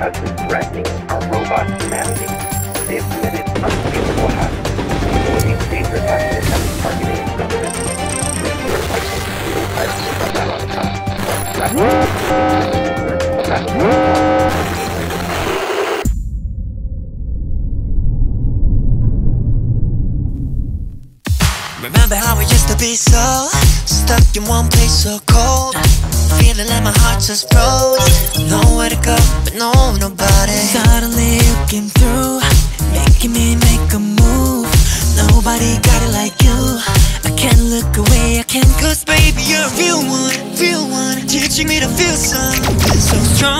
because they're threatening our robot humanity. They have committed unspeakable acts, including dangerous acts of targeting government. Nuclear license to put that on top. Remember how we used to be so stuck in one place so cold, feeling like my heart just froze. Nowhere to go, but nobody. Suddenly you came through, making me make a move. Nobody got it like you. I can't look away, I can't, cause baby you're a real one, teaching me to feel something so strong.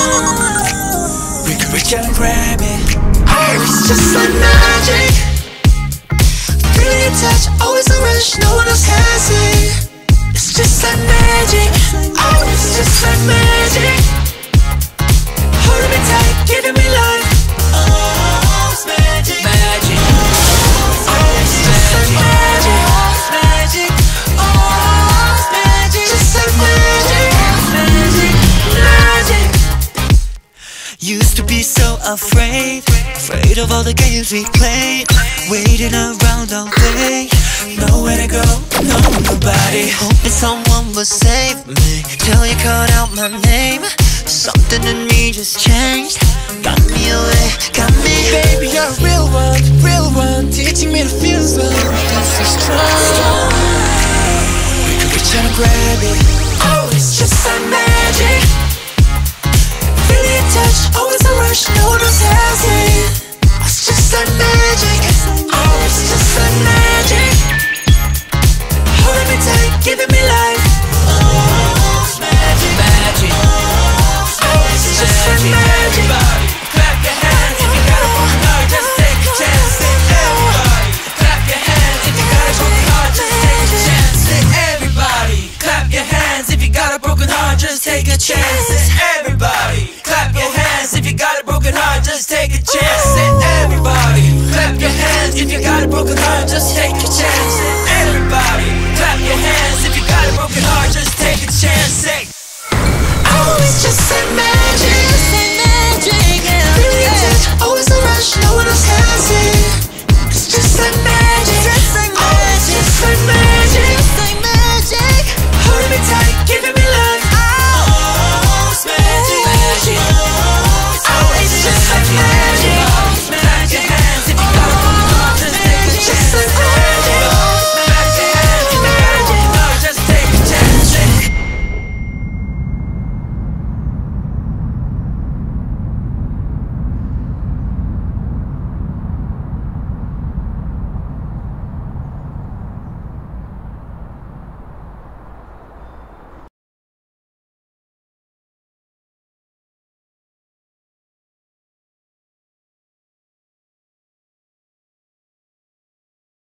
We can reach out and grab it. Oh, it's just like magic. Feeling your touch, always a rush, no one else has it. It's just like magic. Oh, it's just like magic. Holding me tight, giving me life. Oh, it's magic. Magic. Oh, it's just like magic. Magic. Oh, it's magic. Just like magic. Magic. Magic. Used to be so afraid of all the games we played, waiting around all day, nowhere to go, nobody. Hoping someone will save me till you called out my name. Something in me just changed, got me away, got me. Baby, you're a real one, teaching me to feel something so strong. We can reach out and grab it. Oh, it's just like magic. Feel your touch.